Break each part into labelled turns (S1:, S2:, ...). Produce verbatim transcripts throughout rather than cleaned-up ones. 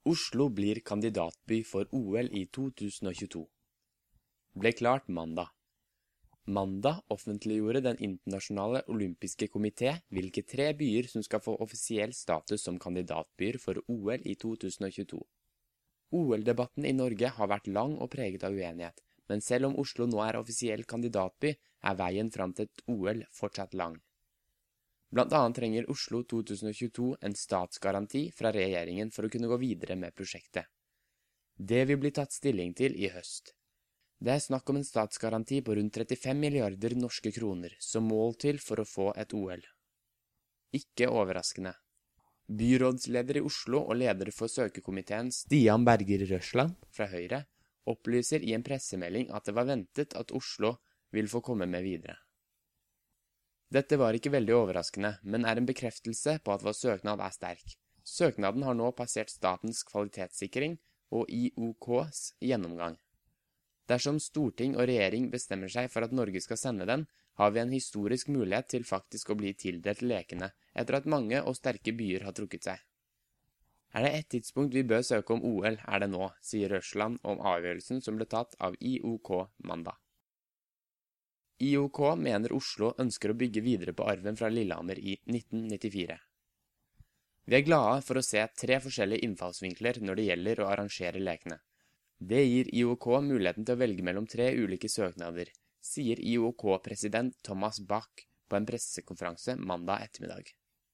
S1: Oslo blir kandidatby for O L i to tusen tjueto. Ble klart mandag. Mandag offentliggjorde den internasjonale olympiske komité hvilke tre byer som skal få offisiell status som kandidatbyer for O L i to tusen tjueto. O L-debatten i Norge har vært lang og preget av uenighet, men selv om Oslo nå er offisiell kandidatby, er veien fram til et O L fortsatt lang. Blant annet trenger Oslo to tusen tjueto en statsgaranti fra regjeringen for å kunne gå videre med prosjektet. Det vil bli tatt stilling til i høst. Det er snakk om en statsgaranti på rundt trettifem milliarder norske kroner som mål til for å få et O L. Ikke overraskende. Byrådsleder i Oslo og leder for søkekomiteen Stian Berger Røsland fra Høyre opplyser i en pressemelding at det var ventet at Oslo vil få komme med videre. Dette var ikke veldig overraskende, men er en bekreftelse på at vår søknad er sterk. Søknaden har nå passert statens kvalitetssikring og I O K's gjennomgang. Dersom storting og regjering bestemmer seg for at Norge skal sende den, har vi en historisk mulighet til faktisk å bli tildelt lekene, etter at mange og sterke byer har trukket seg. Er det et tidspunkt vi bør søke om O L, er det nå, sier Røsland om avgjørelsen som ble tatt av I O K mandag. I O K mener Oslo ønsker å bygge videre på arven fra Lillehammer i nitten nittifire. Vi er glade for å se tre forskjellige innfallsvinkler når det gjelder å arrangere lekene. Det gir I O K muligheten til å velge mellom tre ulike søknader, sier I O K-president Thomas Bach på en pressekonferanse mandag ettermiddag.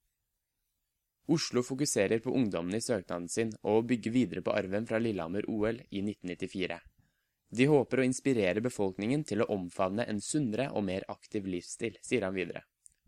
S1: Oslo fokuserer på ungdommen i søknaden sin og å bygge videre på arven fra Lillehammer O L i nitten nittifire. De håper å inspirere befolkningen til å omfavne en sunnere og mer aktiv livsstil, sier han videre.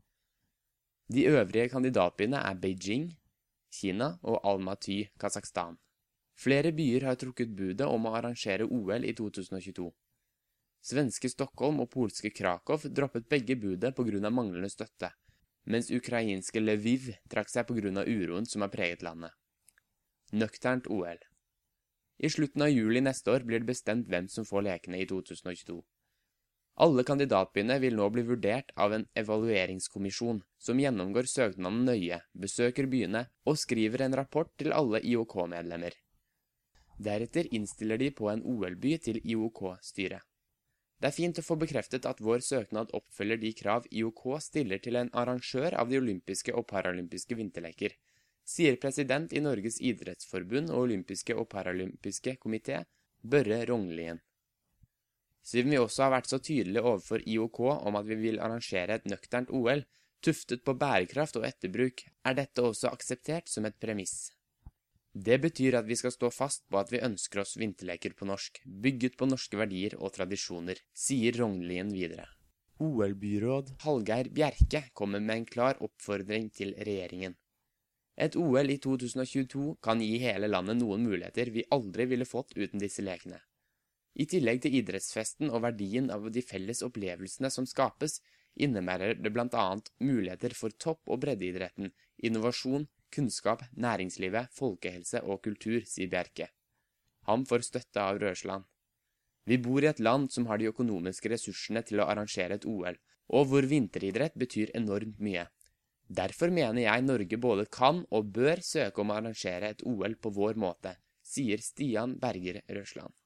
S1: De øvrige kandidatbyene er Beijing, Kina og Almaty, Kasakhstan. Flere byer har trukket budet om å arrangere O L i to tusen tjueto. Svenske Stockholm og polske Krakow droppet begge budet på grunn av manglende støtte, mens ukrainske Lviv trakk seg på grunn av uroen som har preget landet. Nøkternt O L. I slutten av juli neste år blir det bestemt hvem som får lekene i to tusen tjueto. Alle kandidatbyene vil nå bli vurdert av en evalueringskommisjon som gjennomgår søknaden nøye, besøker byene og skriver en rapport til alle I O K-medlemmer. Deretter innstiller de på en O L-by til I O K-styret. Det er fint å få bekreftet at vår søknad oppfølger de krav I O K stiller til en arrangør av de olympiske og paralympiske vinterleker, sier president i Norges idrettsforbund og olympiske og paralympiske komité, Børre Rognlien. Siden vi også har vært så tydelige overfor I O K om at vi vil arrangere et nøkternt O L, tuftet på bærekraft og etterbruk, er dette også akseptert som et premiss. Det betyr at vi skal stå fast på at vi ønsker oss vinterleker på norsk, bygget på norske verdier og tradisjoner, sier Rognlien videre. O L-byråd Hallgeir Bjerke kommer med en klar oppfordring til regjeringen. Et O L i to tusen tjueto kan gi hele landet noen muligheter vi aldri ville fått uten disse lekene. I tillegg til idrettsfesten og verdien av de felles opplevelsene som skapes, innebærer det blant annet muligheter for topp- og breddeidretten, innovasjon, kunnskap, næringslivet, folkehelse og kultur, sier Bjerke. Han får støtte av Røsland. Vi bor i et land som har de økonomiske ressursene til å arrangere et O L, og hvor vinteridrett betyr enormt mye. Derfor mener jeg Norge både kan og bør søke om å arrangere et O L på vår måte, sier Stian Berger Røsland.